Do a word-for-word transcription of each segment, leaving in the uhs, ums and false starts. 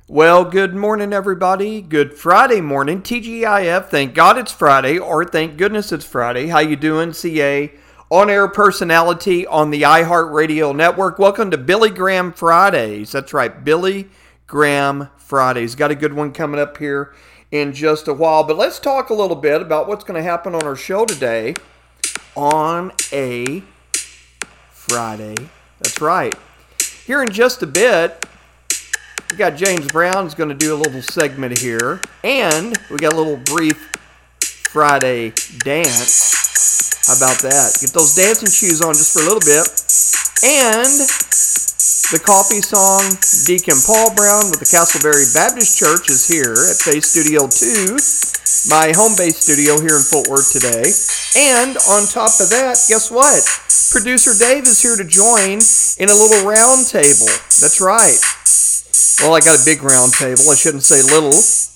Well, good morning, everybody. Good Friday morning. T G I F, thank God it's Friday, or thank goodness it's Friday. How you doing, C A? On-air personality on the iHeartRadio network. Welcome to Billy Graham Fridays. That's right, Billy Graham Fridays. Got a good one coming up here in just a while. But let's talk a little bit about what's going to happen on our show today on a Friday. That's right. Here in just a bit, we got James Brown is going to do a little segment here. And we got a little brief Friday dance. How about that? Get those dancing shoes on just for a little bit. And the coffee song, Deacon Paul Brown with the Castleberry Baptist Church is here at Faith Studio two, my home-based studio here in Fort Worth today. And on top of that, guess what? Producer Dave is here to join in a little round table. That's right. Well, I got a big round table. I shouldn't say little.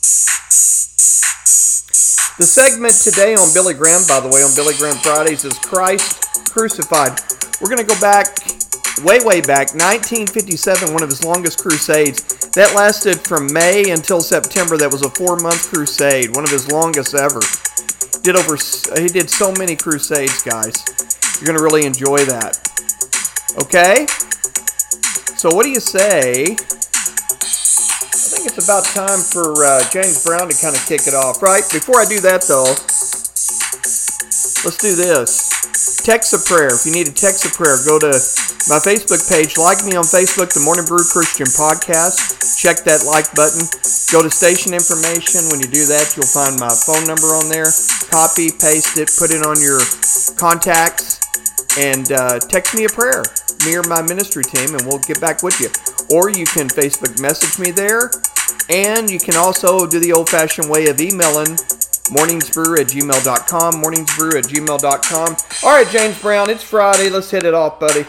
The segment today on Billy Graham, by the way, on Billy Graham Fridays is Christ Crucified. We're going to go back, way, way back, nineteen fifty-seven, one of his longest crusades. That lasted from May until September. That was a four-month crusade, one of his longest ever. Did over, he did so many crusades, guys. You're going to really enjoy that. Okay? So what do you say? I think it's about time for uh, James Brown to kind of kick it off, right? Before I do that, though, let's do this. Text a prayer. If you need a text a prayer, go to my Facebook page. Like me on Facebook, the Morning Brew Christian Podcast. Check that like button. Go to station information. When you do that, you'll find my phone number on there. Copy, paste it, put it on your contacts, and uh, text me a prayer. Me or my ministry team, and we'll get back with you. Or you can Facebook message me there, and you can also do the old-fashioned way of emailing morningsbrew at gmail dot com, morningsbrew at gmail dot com. All right, James Brown, it's Friday. Let's hit it off, buddy.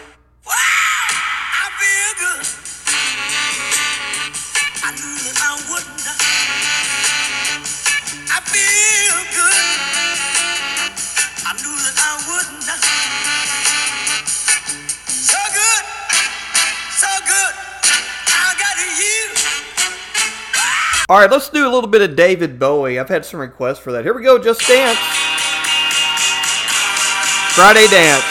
All right, let's do a little bit of David Bowie. I've had some requests for that. Here we go, Just Dance. Friday Dance.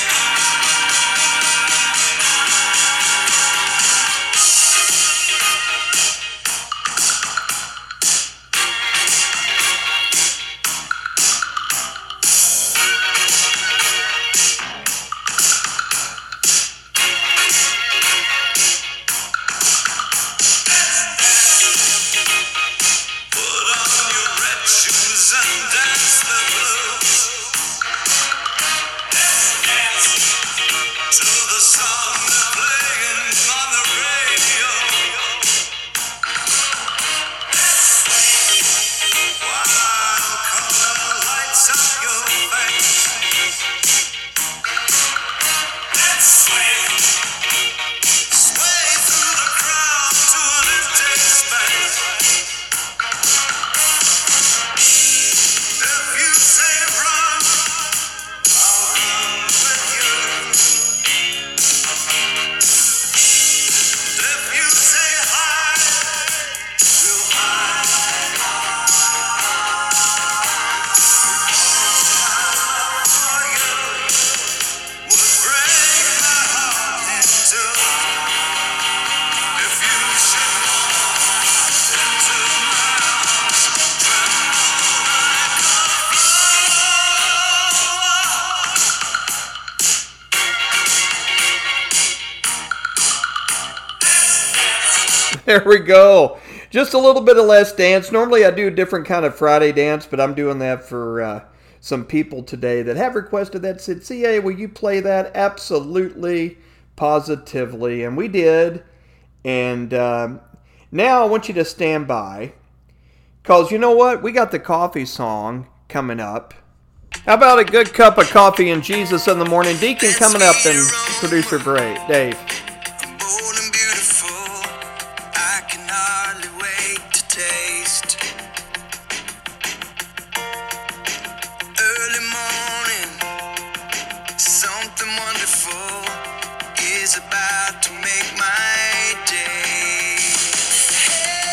There we go. Just a little bit of Let's Dance. Normally I do a different kind of Friday dance, but I'm doing that for uh, some people today that have requested that. Said, C A, will you play that? Absolutely, positively. And we did. And um, now I want you to stand by. Because you know what? We got the coffee song coming up. How about a good cup of coffee and Jesus in the morning? Deacon coming up and producer Bray, Dave. Is about to make my day. Hey.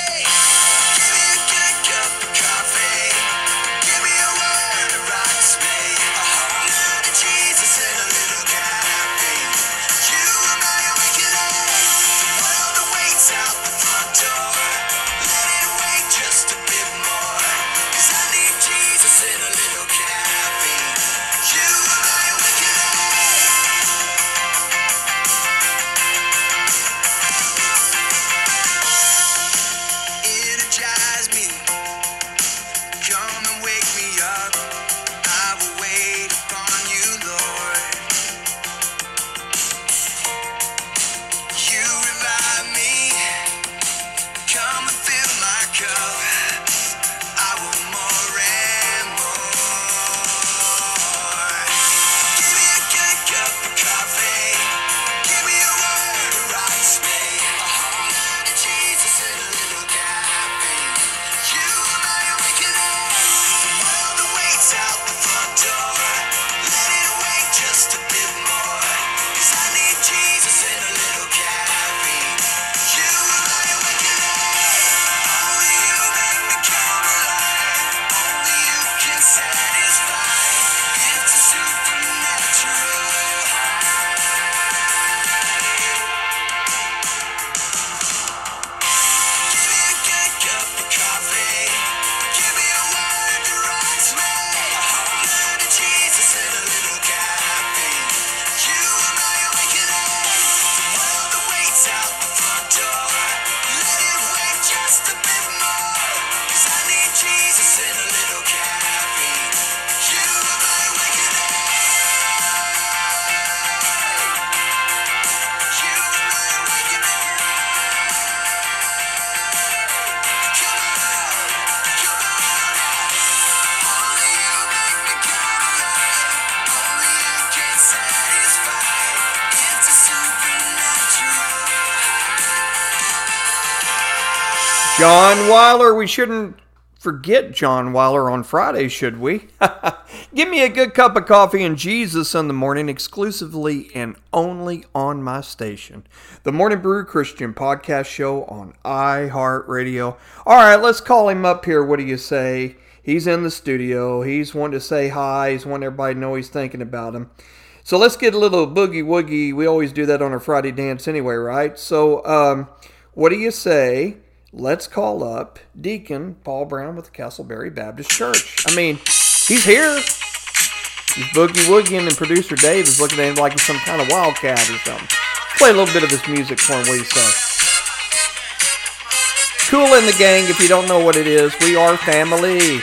John Weiler. We shouldn't forget John Weiler on Friday, should we? Give me a good cup of coffee and Jesus in the morning, exclusively and only on my station, the Morning Brew Christian podcast show on iHeartRadio. All right, let's call him up here. What do you say? He's in the studio. He's wanting to say hi. He's wanting everybody to know he's thinking about him. So let's get a little boogie woogie. We always do that on our Friday dance anyway, right? So um, what do you say? Let's call up Deacon Paul Brown with the Castleberry Baptist Church. I mean, he's here. He's boogie woogieing, and producer Dave is looking at him like he's some kind of wildcat or something. Play a little bit of his music for him. What do you say? Kool and the Gang, if you don't know what it is, we are family.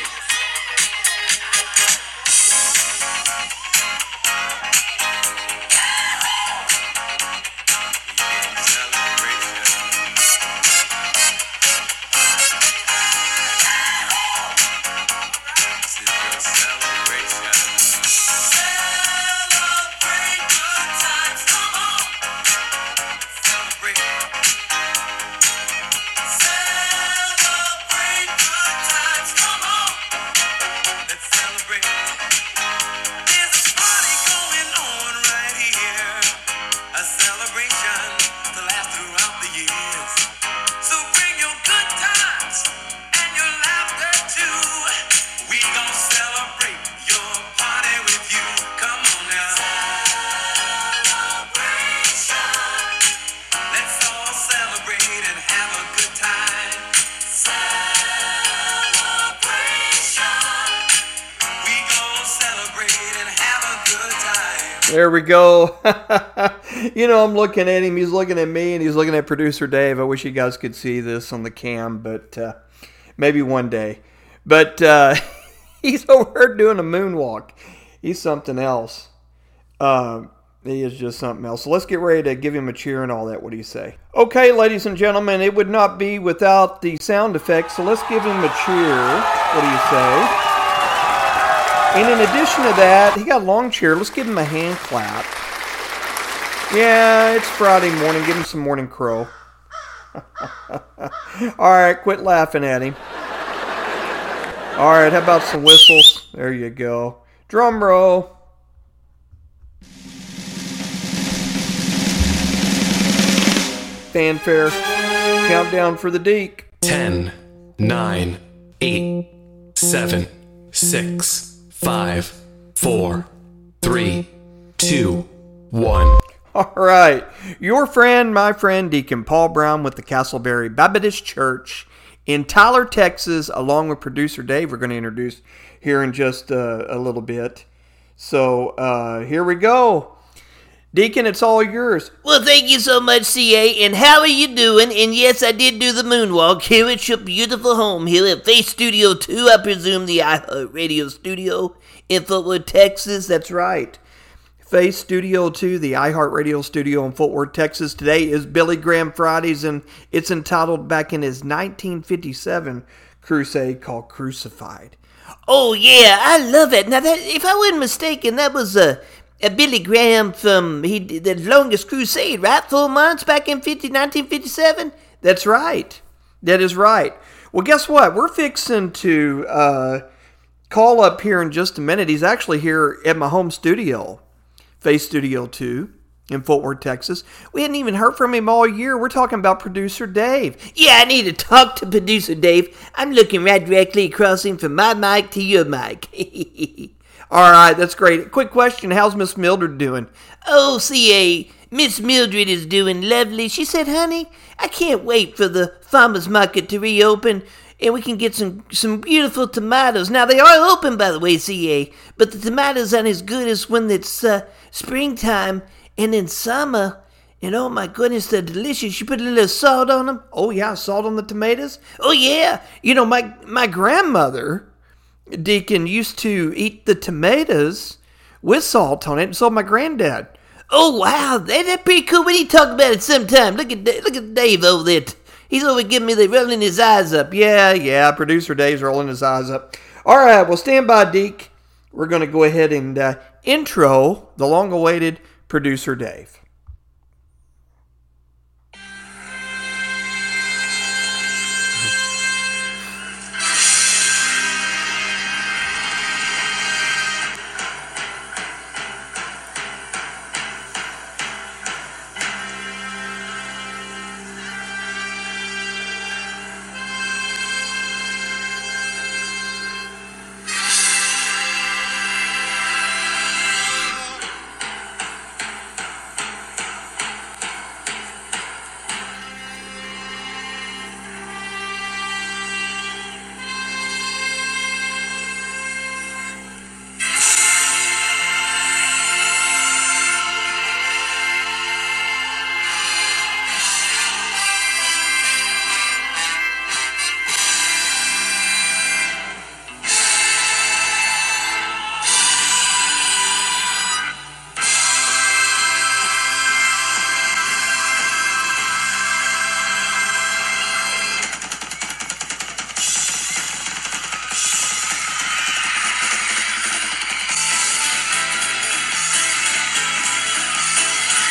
There we go. You know, I'm looking at him. He's looking at me, and he's looking at producer Dave. I wish you guys could see this on the cam, but uh, maybe one day. But uh, he's over there doing a moonwalk. He's something else. Uh, he is just something else. So let's get ready to give him a cheer and all that. What do you say? Okay, ladies and gentlemen, it would not be without the sound effects, so let's give him a cheer. What do you say? And in addition to that, he got a long chair. Let's give him a hand clap. Yeah, it's Friday morning. Give him some morning crow. All right, quit laughing at him. All right, how about some whistles? There you go. Drum roll. Fanfare. Countdown for the Deke. Ten, nine, eight, seven, six. Five, four, three, two, one. All right. Your friend, my friend, Deacon Paul Brown with the Castleberry Baptist Church in Tyler, Texas, along with producer Dave, we're going to introduce here in just uh, a little bit. So uh, here we go. Deacon, it's all yours. Well, thank you so much, C A, and how are you doing? And yes, I did do the moonwalk here at your beautiful home here at Face Studio two, I presume the iHeartRadio studio in Fort Worth, Texas. That's right. Face Studio two, the iHeartRadio studio in Fort Worth, Texas. Today is Billy Graham Fridays, and it's entitled back in his nineteen fifty-seven crusade called Crucified. Oh, yeah, I love it. Now, that, if I wasn't mistaken, that was a... Uh, Uh, Billy Graham from he did the longest crusade, right? Four months back in nineteen fifty-seven? That's right. That is right. Well, guess what? We're fixing to uh, call up here in just a minute. He's actually here at my home studio, Face Studio two in Fort Worth, Texas. We hadn't even heard from him all year. We're talking about producer Dave. Yeah, I need to talk to producer Dave. I'm looking right directly across him from my mic to your mic. All right, that's great. Quick question, how's Miss Mildred doing? Oh, C A, Miss Mildred is doing lovely. She said, honey, I can't wait for the farmer's market to reopen and we can get some, some beautiful tomatoes. Now, they are open, by the way, C A, but the tomatoes aren't as good as when it's uh, springtime and in summer. And oh my goodness, they're delicious. You put a little salt on them. Oh, yeah, salt on the tomatoes? Oh, yeah. You know, my, my grandmother... Deacon used to eat the tomatoes with salt on it, and so my granddad. Oh, wow, that, that's pretty cool. We need to talk about it sometime. Look at look at Dave over there. He's over giving me the rolling his eyes up. Yeah, yeah, producer Dave's rolling his eyes up. All right, well, stand by, Deke. We're going to go ahead and uh, intro the long-awaited producer Dave.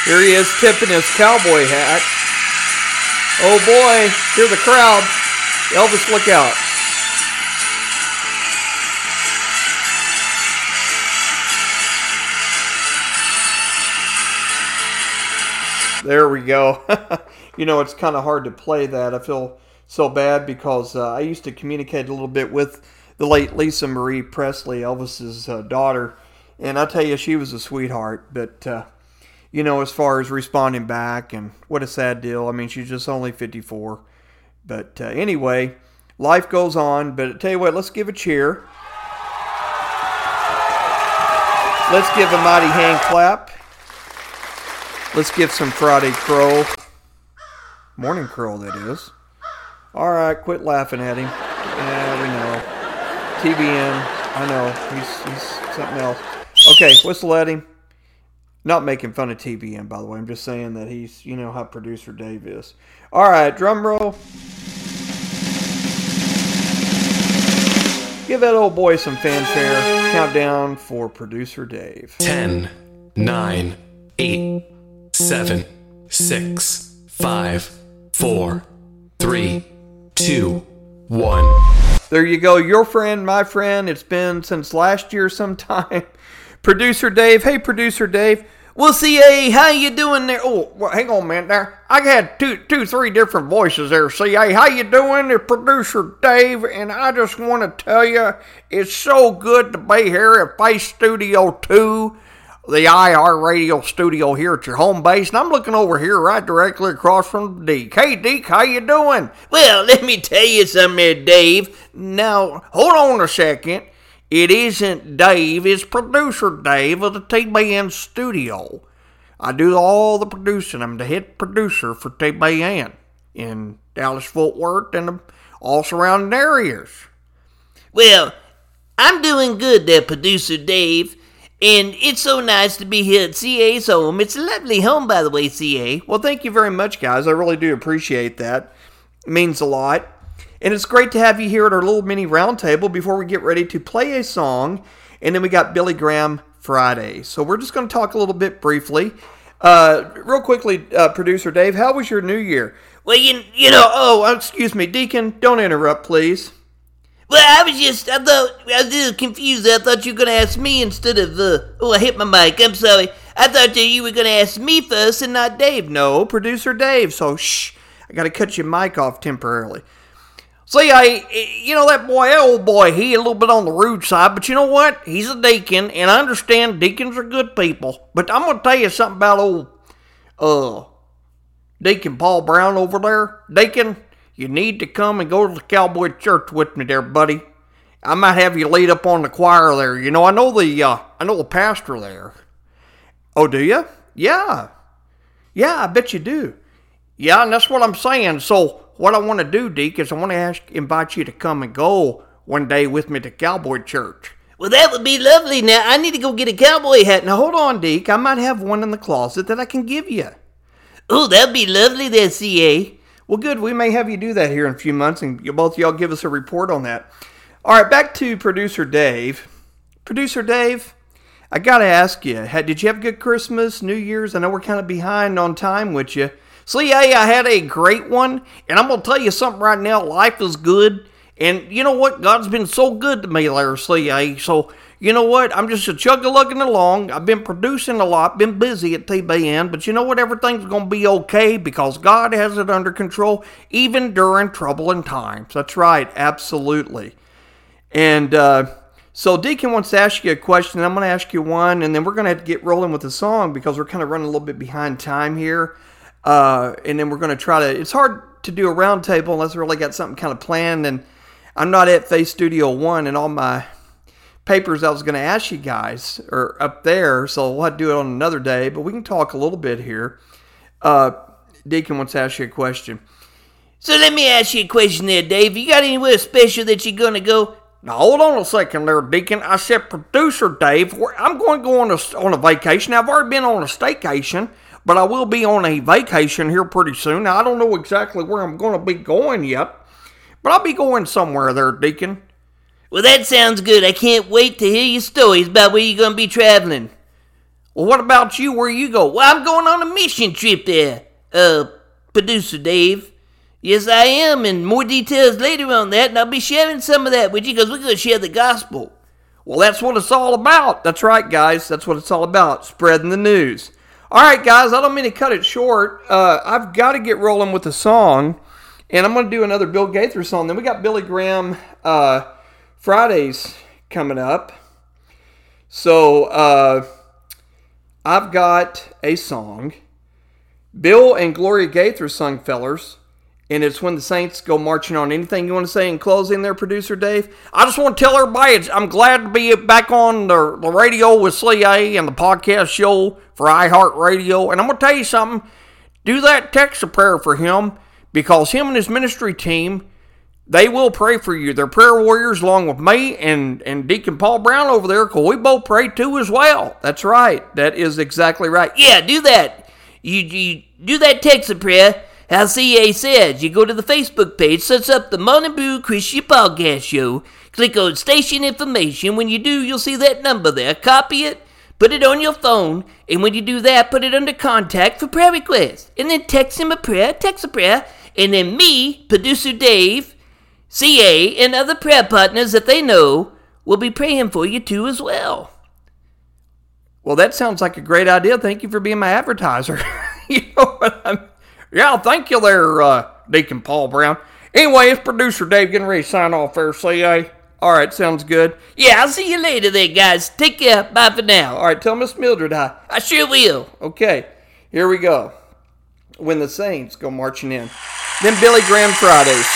Here he is tipping his cowboy hat. Oh boy, hear the crowd. Elvis, look out. There we go. You know, it's kind of hard to play that. I feel so bad because uh, I used to communicate a little bit with the late Lisa Marie Presley, Elvis's uh, daughter. And I tell you, she was a sweetheart. But, uh, you know, as far as responding back, and what a sad deal. I mean, she's just only fifty-four. But uh, anyway, life goes on. But I tell you what, let's give a cheer. Let's give a mighty hand clap. Let's give some Friday crow. Morning crow, that is. All right, quit laughing at him. Yeah, we know. T B N, I know. He's, he's something else. Okay, whistle at him. Not making fun of T B N, by the way. I'm just saying that he's, you know how producer Dave is. All right, drum roll. Give that old boy some fanfare. Countdown for producer Dave. ten, nine, eight, seven, six, five, four, three, two, one. There you go. Your friend, my friend. It's been since last year sometime. Producer Dave. Hey, Producer Dave. Well, C A, how you doing there? Oh, well, hang on a minute there. I had two, two, three different voices there. C A, how you doing? It's Producer Dave, and I just want to tell you, it's so good to be here at Face Studio two, the iHeartRadio studio here at your home base, and I'm looking over here right directly across from Deke. Hey, Deke, how you doing? Well, let me tell you something there, Dave. Now, hold on a second. It isn't Dave, it's Producer Dave of the T B N studio. I do all the producing. I'm the head producer for T B N in Dallas, Fort Worth, and all surrounding areas. Well, I'm doing good there, Producer Dave. And it's so nice to be here at C A's home. It's a lovely home, by the way, C A. Well, thank you very much, guys. I really do appreciate that. It means a lot. And it's great to have you here at our little mini roundtable before we get ready to play a song. And then we got Billy Graham Friday. So we're just going to talk a little bit briefly. Uh, real quickly, uh, Producer Dave, how was your New Year? Well, you, you know... Oh, excuse me, Deacon, don't interrupt, please. Well, I was just... I thought... I was a little confused. I thought you were going to ask me instead of... Uh, oh, I hit my mic. I'm sorry. I thought that you were going to ask me first and not Dave. No, Producer Dave. So, shh. I got to cut your mic off temporarily. See, I, you know, that boy, that old boy, he a little bit on the rude side, but you know what? He's a deacon, and I understand deacons are good people. But I'm going to tell you something about old, uh, Deacon Paul Brown over there. Deacon, you need to come and go to the Cowboy Church with me there, buddy. I might have you lead up on the choir there. You know, I know the, uh, I know the pastor there. Oh, do you? Yeah. Yeah, I bet you do. Yeah, and that's what I'm saying. So, what I want to do, Deke, is I want to ask, invite you to come and go one day with me to Cowboy Church. Well, that would be lovely. Now, I need to go get a cowboy hat. Now, hold on, Deke. I might have one in the closet that I can give you. Oh, that'd be lovely there, C A. Well, good. We may have you do that here in a few months, and you both y'all give us a report on that. All right, back to Producer Dave. Producer Dave, I got to ask you, had, did you have a good Christmas, New Year's? I know we're kind of behind on time with you. C A, I had a great one, and I'm going to tell you something right now. Life is good, and you know what? God's been so good to me there, C A. So, you know what? I'm just a chug-a-lugging along. I've been producing a lot, been busy at T B N, but you know what? Everything's going to be okay because God has it under control, even during troubling times. That's right, absolutely. And uh, so Deacon wants to ask you a question. I'm going to ask you one, and then we're going to have to get rolling with the song because we're kind of running a little bit behind time here. Uh, and then we're going to try to, it's hard to do a round table unless I really got something kind of planned. And I'm not at Face Studio One, and all my papers I was going to ask you guys are up there. So we'll have to do it on another day, but we can talk a little bit here. Uh, Deacon wants to ask you a question. So let me ask you a question there, Dave. You got anywhere special that you're going to go? Now, hold on a second there, Deacon. I said, Producer Dave, I'm going to go on a, on a vacation. I've already been on a staycation. But I will be on a vacation here pretty soon. Now, I don't know exactly where I'm going to be going yet. But I'll be going somewhere there, Deacon. Well, that sounds good. I can't wait to hear your stories about where you're going to be traveling. Well, what about you? Where you go? Well, I'm going on a mission trip there, uh, Producer Dave. Yes, I am, and more details later on that, and I'll be sharing some of that with you because we're going to share the gospel. Well, that's what it's all about. That's right, guys. That's what it's all about, spreading the news. All right, guys, I don't mean to cut it short. Uh, I've got to get rolling with the song, and I'm going to do another Bill Gaither song. Then we got Billy Graham uh, Fridays coming up. So uh, I've got a song. Bill and Gloria Gaither sung, fellers, and it's When the Saints Go Marching On. Anything you want to say in closing there, Producer Dave? I just want to tell everybody it's, I'm glad to be back on the, the radio with C A and the podcast show for iHeartRadio. And I'm going to tell you something. Do that text a prayer for him, because him and his ministry team, they will pray for you. They're prayer warriors along with me and, and Deacon Paul Brown over there, because we both pray too as well. That's right. That is exactly right. Yeah, do that. You, you do that text a prayer. As C A says, you go to the Facebook page, search up the Morning Brew Christian Podcast Show, click on station information. When you do, you'll see that number there. Copy it, put it on your phone, and when you do that, put it under contact for prayer requests. And then text him a prayer, text a prayer, and then me, Producer Dave, C A, and other prayer partners that they know will be praying for you too as well. Well, that sounds like a great idea. Thank you for being my advertiser. You know what I mean? Yeah, thank you there, uh, Deacon Paul Brown. Anyway, it's Producer Dave getting ready to sign off there, C A. All right, sounds good. Yeah, I'll see you later there, guys. Take care. Bye for now. All right, tell Miss Mildred hi. I sure will. Okay, here we go. When the Saints Go Marching In. Then Billy Graham Fridays.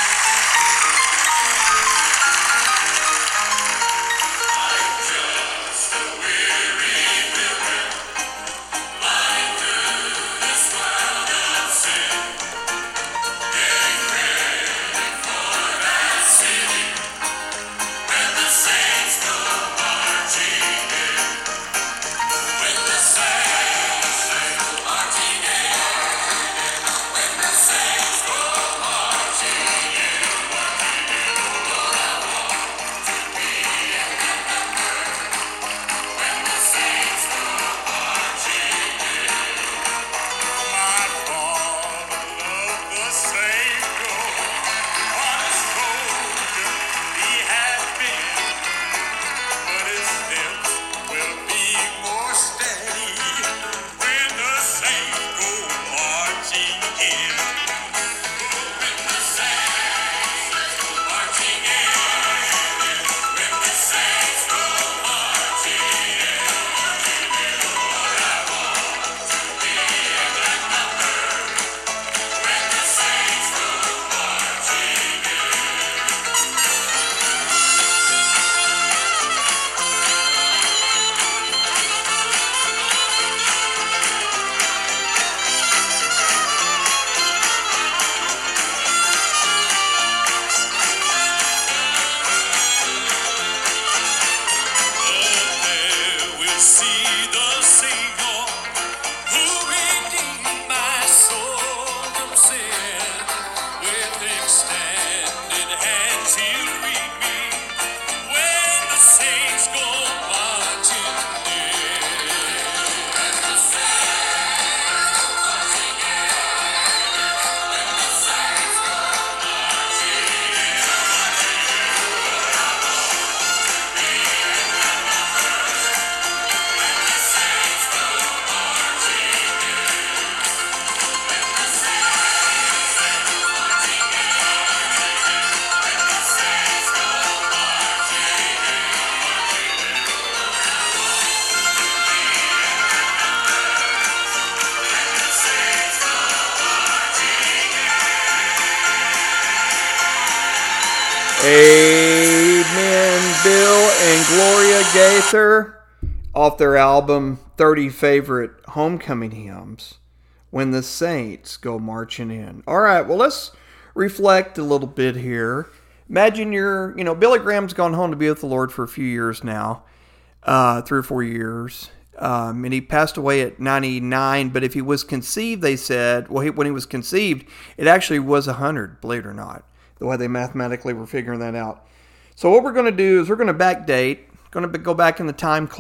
Amen. Bill and Gloria Gaither off their album thirty Favorite Homecoming Hymns, When the Saints Go Marching In. All right, well, let's reflect a little bit here. Imagine you're, you know, Billy Graham's gone home to be with the Lord for a few years now, uh, three or four years. Um, and he passed away at ninety-nine, but if he was conceived, they said, well, he, when he was conceived, it actually was one hundred, believe it or not, the way they mathematically were figuring that out. So what we're going to do is we're going to backdate, going to go back in the time clock,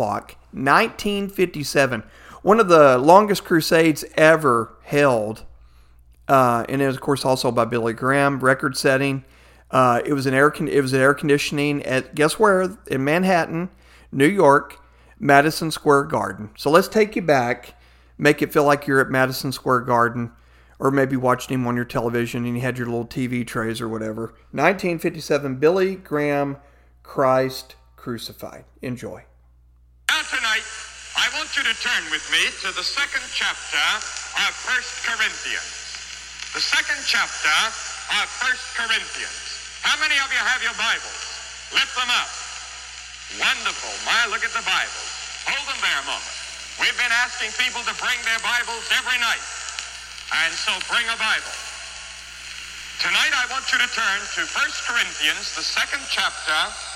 nineteen fifty-seven. One of the longest crusades ever held. Uh, and it was, of course, also by Billy Graham, record-setting. Uh, it was an air con- it was an air conditioning at, guess where? In Manhattan, New York, Madison Square Garden. So let's take you back, make it feel like you're at Madison Square Garden, or maybe watching him on your television and you had your little T V trays or whatever. nineteen fifty-seven, Billy Graham, Christ Crucified. Enjoy. Now tonight, I want you to turn with me to the second chapter of First Corinthians. The second chapter of First Corinthians. How many of you have your Bibles? Lift them up. Wonderful. My, look at the Bibles. Hold them there a moment. We've been asking people to bring their Bibles every night. And so bring a Bible. Tonight I want you to turn to First Corinthians, the second chapter,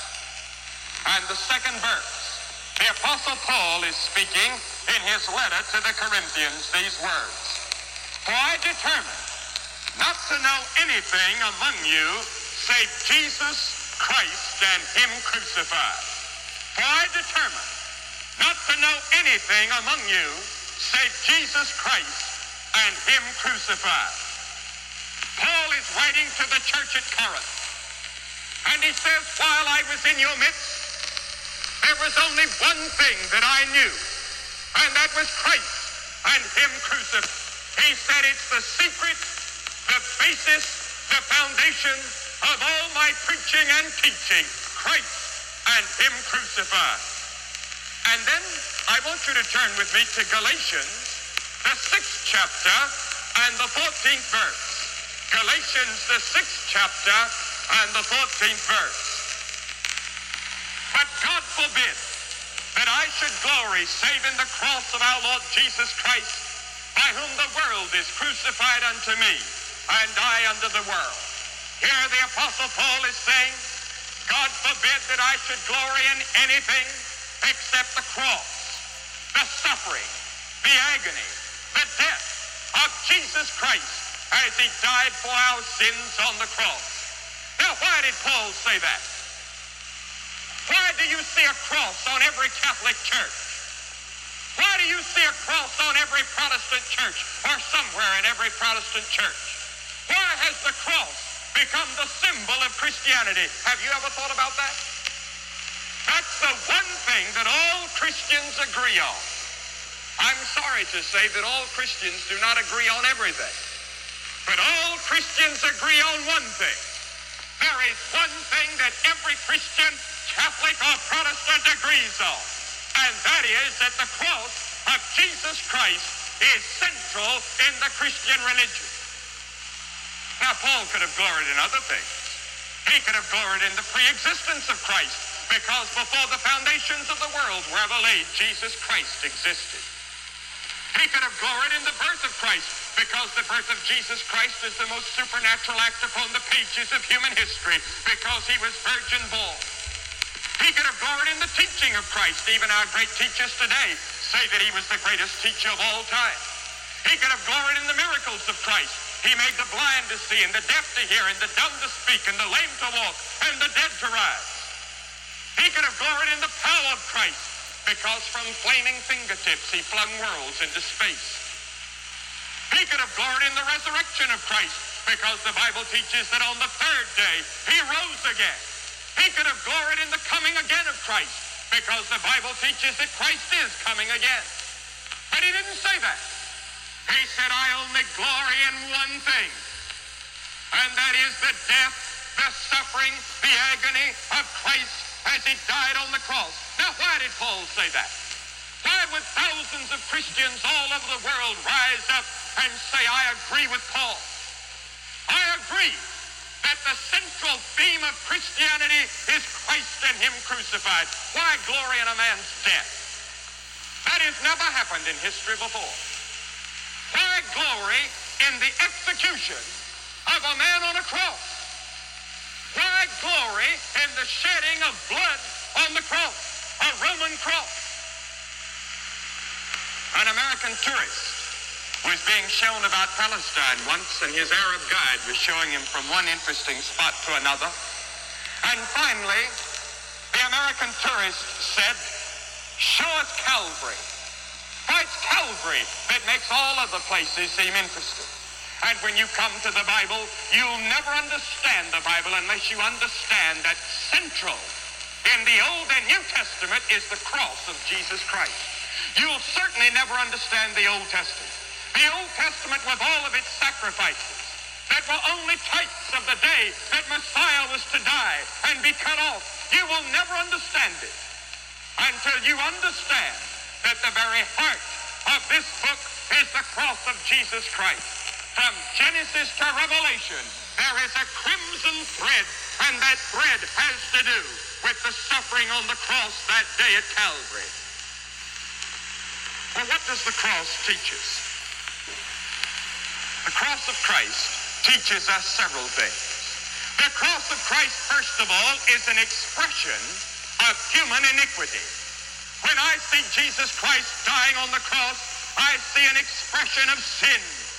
and the second verse. The Apostle Paul is speaking in his letter to the Corinthians these words. For I determined not to know anything among you save Jesus Christ and him crucified. For I determined not to know anything among you save Jesus Christ and him crucified. Paul is writing to the church at Corinth, and he says, while I was in your midst, there was only one thing that I knew, and that was Christ and him crucified. He said it's the secret, the basis, the foundation of all my preaching and teaching, Christ and him crucified. And then I want you to turn with me to Galatians, the sixth chapter and the fourteenth verse. Galatians, the sixth chapter and the fourteenth verse. But God forbid that I should glory save in the cross of our Lord Jesus Christ, by whom the world is crucified unto me, and I unto the world. Here the Apostle Paul is saying, God forbid that I should glory in anything except the cross, the suffering, the agony, the death of Jesus Christ as he died for our sins on the cross. Now, why did Paul say that? Why do you see a cross on every Catholic church? Why do you see a cross on every Protestant church or somewhere in every Protestant church? Why has the cross become the symbol of Christianity? Have you ever thought about that? That's the one thing that all Christians agree on. I'm sorry to say that all Christians do not agree on everything. But all Christians agree on one thing. There is one thing that every Christian, Catholic or Protestant, agrees on. And that is that the cross of Jesus Christ is central in the Christian religion. Now, Paul could have gloried in other things. He could have gloried in the pre-existence of Christ, because before the foundations of the world were ever laid, Jesus Christ existed. He could have gloried in the birth of Christ, because the birth of Jesus Christ is the most supernatural act upon the pages of human history, because he was virgin born. He could have gloried in the teaching of Christ. Even our great teachers today say that he was the greatest teacher of all time. He could have gloried in the miracles of Christ. He made the blind to see, and the deaf to hear, and the dumb to speak, and the lame to walk, and the dead to rise. He could have gloried in the power of Christ, because from flaming fingertips he flung worlds into space. He could have gloried in the resurrection of Christ, because the Bible teaches that on the third day he rose again. He could have gloried in the coming again of Christ, because the Bible teaches that Christ is coming again. But he didn't say that. He said, I only glory in one thing, and that is the death, the suffering, the agony of Christ as he died on the cross. Now, why did Paul say that? Why would thousands of Christians all over the world rise up and say, I agree with Paul? I agree that the central theme of Christianity is Christ and him crucified. Why glory in a man's death? That has never happened in history before. Why glory in the execution of a man on a cross? Why glory in the shedding of blood on the cross, a Roman cross? An American tourist was being shown about Palestine once, and his Arab guide was showing him from one interesting spot to another. And finally, the American tourist said, Show us Calvary. Why, it's Calvary that makes all other places seem interesting. And when you come to the Bible, you'll never understand the Bible unless you understand that central in the Old and New Testament is the cross of Jesus Christ. You'll certainly never understand the Old Testament. The Old Testament with all of its sacrifices that were only types of the day that Messiah was to die and be cut off. You will never understand it until you understand that the very heart of this book is the cross of Jesus Christ. From Genesis to Revelation, there is a crimson thread, and that thread has to do with the suffering on the cross that day at Calvary. Well, what does the cross teach us? The cross of Christ teaches us several things. The cross of Christ, first of all, is an expression of human iniquity. When I see Jesus Christ dying on the cross, I see an expression of sin.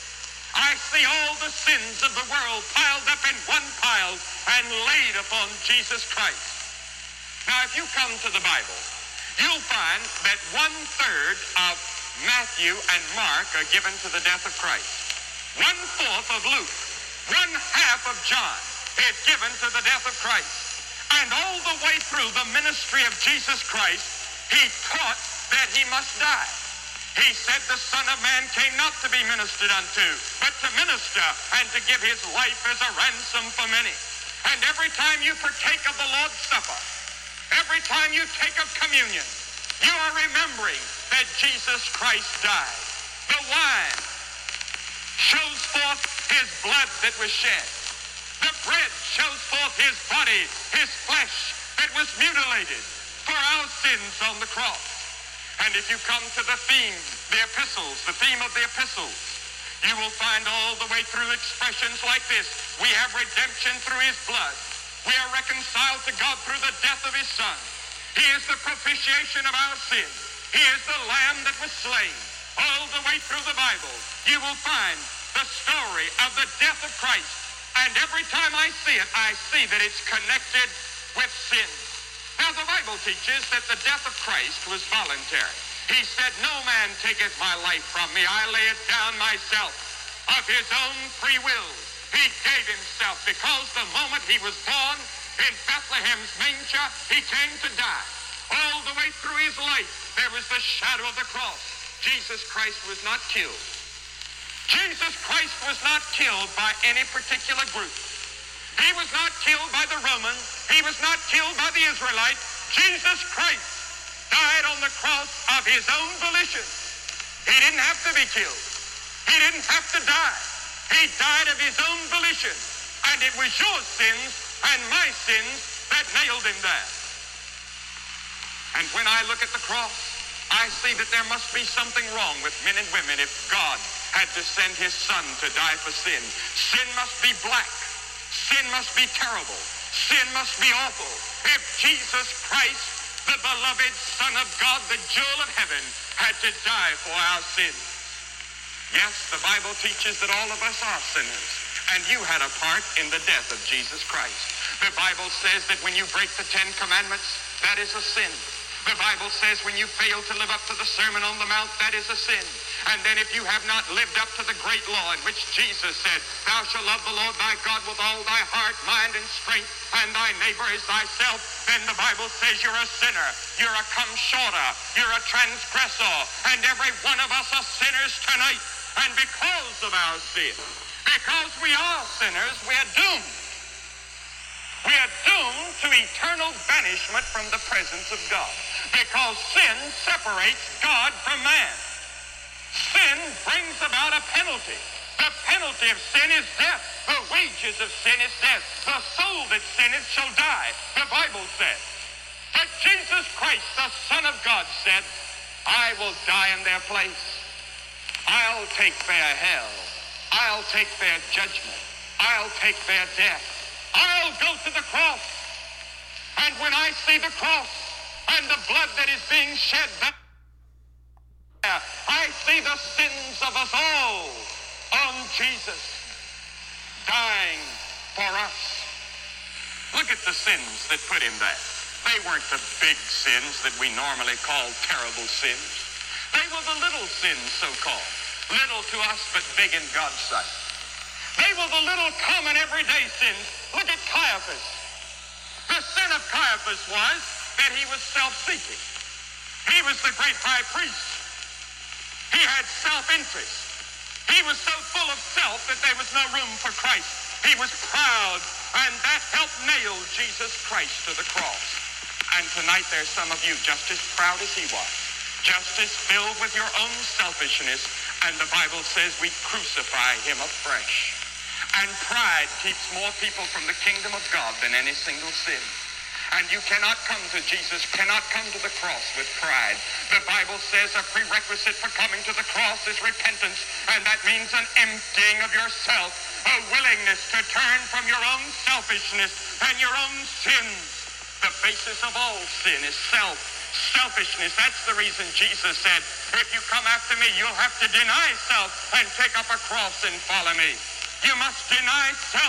I see all the sins of the world piled up in one pile and laid upon Jesus Christ. Now, if you come to the Bible, you'll find that one-third of Matthew and Mark are given to the death of Christ. One-fourth of Luke, one-half of John is given to the death of Christ. And all the way through the ministry of Jesus Christ, he taught that he must die. He said the Son of Man came not to be ministered unto, but to minister and to give his life as a ransom for many. And every time you partake of the Lord's Supper, every time you take of communion, you are remembering that Jesus Christ died. The wine shows forth his blood that was shed. The bread shows forth his body, his flesh that was mutilated for our sins on the cross. And if you come to the theme, the epistles, the theme of the epistles, you will find all the way through expressions like this. We have redemption through his blood. We are reconciled to God through the death of his Son. He is the propitiation of our sin. He is the Lamb that was slain. All the way through the Bible, you will find the story of the death of Christ. And every time I see it, I see that it's connected with sin. Now, the Bible teaches that the death of Christ was voluntary. He said, no man taketh my life from me. I lay it down myself. Of his own free will, he gave himself, because the moment he was born in Bethlehem's manger, he came to die. All the way through his life, there was the shadow of the cross. Jesus Christ was not killed. Jesus Christ was not killed by any particular group. He was not killed by the Romans. He was not killed by the Israelites. Jesus Christ died on the cross of his own volition. He didn't have to be killed. He didn't have to die. He died of his own volition. And it was your sins and my sins that nailed him there. And when I look at the cross, I see that there must be something wrong with men and women if God had to send his Son to die for sin. Sin must be black. Sin must be terrible. Sin must be awful. If Jesus Christ, the beloved Son of God, the jewel of heaven, had to die for our sins. Yes, the Bible teaches that all of us are sinners, and you had a part in the death of Jesus Christ. The Bible says that when you break the Ten Commandments, that is a sin. The Bible says when you fail to live up to the Sermon on the Mount, that is a sin. And then if you have not lived up to the great law in which Jesus said, thou shalt love the Lord thy God with all thy heart, mind, and strength, and thy neighbor as thyself, then the Bible says you're a sinner. You're a come shorter. You're a transgressor. And every one of us are sinners tonight. And because of our sin, because we are sinners, we are doomed. We are doomed to eternal banishment from the presence of God. Because sin separates God from man. Sin brings about a penalty. The penalty of sin is death. The wages of sin is death. The soul that sinneth shall die, the Bible says. But Jesus Christ, the Son of God, said, I will die in their place. I'll take their hell. I'll take their judgment. I'll take their death. I'll go to the cross. And when I see the cross and the blood that is being shed there, I see the sins of us all on Jesus dying for us. Look at the sins that put him there. They weren't the big sins that we normally call terrible sins. They were the little sins, so-called. Little to us, but big in God's sight. They were the little common everyday sins. Look at Caiaphas. The sin of Caiaphas was that he was self-seeking. He was the great high priest. He had self-interest. He was so full of self that there was no room for Christ. He was proud, and that helped nail Jesus Christ to the cross. And tonight there's some of you just as proud as he was, just as filled with your own selfishness, and the Bible says we crucify him afresh. And pride keeps more people from the kingdom of God than any single sin. And you cannot come to Jesus, cannot come to the cross with pride. The Bible says a prerequisite for coming to the cross is repentance, and that means an emptying of yourself, a willingness to turn from your own selfishness and your own sins. The basis of all sin is self. Selfishness. That's the reason Jesus said, if you come after me, you'll have to deny self and take up a cross and follow me. You must deny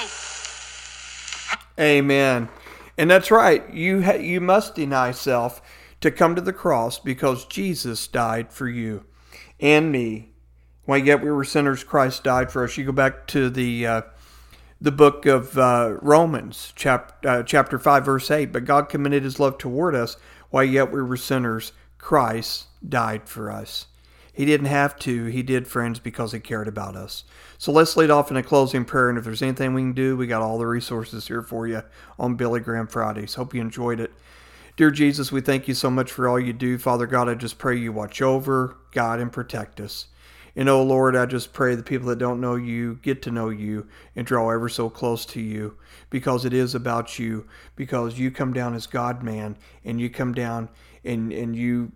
self. Amen. And that's right. You ha- you must deny self to come to the cross because Jesus died for you and me. While yet we were sinners, Christ died for us. You go back to the uh, the book of uh, Romans, chap- uh, chapter five, verse eight. But God commended his love toward us. While yet we were sinners, Christ died for us. He didn't have to. He did, friends, because he cared about us. So let's lead off in a closing prayer. And if there's anything we can do, we got all the resources here for you on Billy Graham Fridays. Hope you enjoyed it. Dear Jesus, we thank you so much for all you do. Father God, I just pray you watch over, guide, and protect us. And oh Lord, I just pray the people that don't know you get to know you and draw ever so close to you, because it is about you, because you come down as God-man, and you come down and, and you...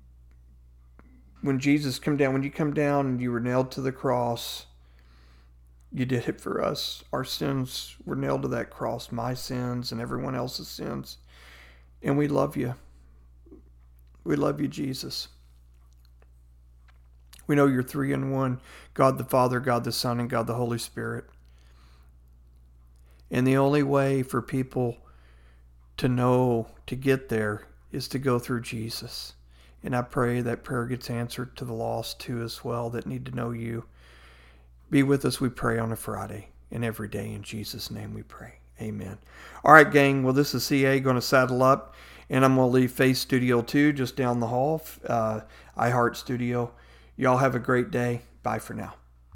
When Jesus come down, when you come down and you were nailed to the cross, you did it for us. Our sins were nailed to that cross, my sins and everyone else's sins. And we love you. We love you, Jesus. We know you're three in one, God the Father, God the Son, and God the Holy Spirit. And the only way for people to know, to get there, is to go through Jesus. And I pray that prayer gets answered to the lost too as well that need to know you. Be with us, we pray, on a Friday and every day. In Jesus' name we pray. Amen. All right, gang. Well, this is C A going to saddle up, and I'm going to leave Faith Studio two just down the hall, uh, iHeart Studio. Y'all have a great day. Bye for now.